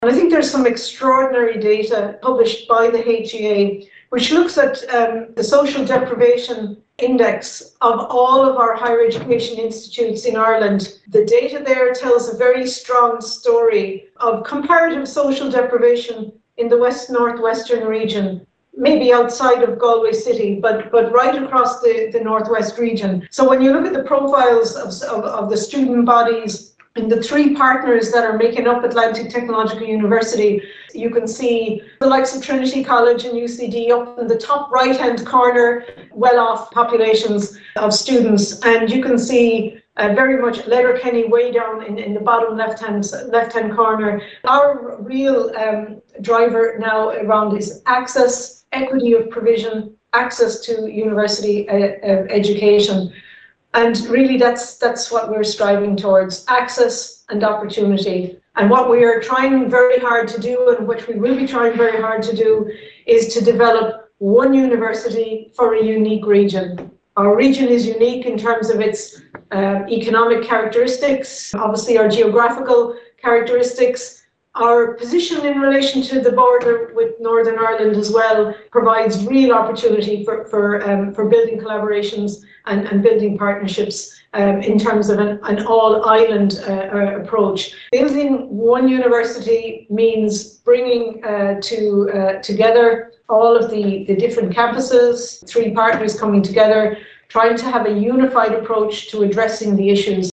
And I think there's some extraordinary data published by the HEA, which looks at the social deprivation index of all of our higher education institutes in Ireland. The data there tells a very strong story of comparative social deprivation in the West Northwestern region, maybe outside of Galway City, but right across the Northwest region. So when you look at the profiles of the student bodies and the three partners that are making up Atlantic Technological University, you can see the likes of Trinity College and UCD up in the top right-hand corner, well-off populations of students. And you can see very much Letterkenny way down in the bottom left-hand corner. Our real driver now around is access, equity of provision, access to university education. And really that's what we're striving towards, access and opportunity. And what we are trying very hard to do, and which we will be trying very hard to do, is to develop one university for a unique region. Our region is unique in terms of its economic characteristics, obviously our geographical characteristics. Our position in relation to the border with Northern Ireland as well provides real opportunity for building collaborations and building partnerships in terms of an all-island approach. Building one university means bringing together all of the different campuses, three partners coming together, trying to have a unified approach to addressing the issues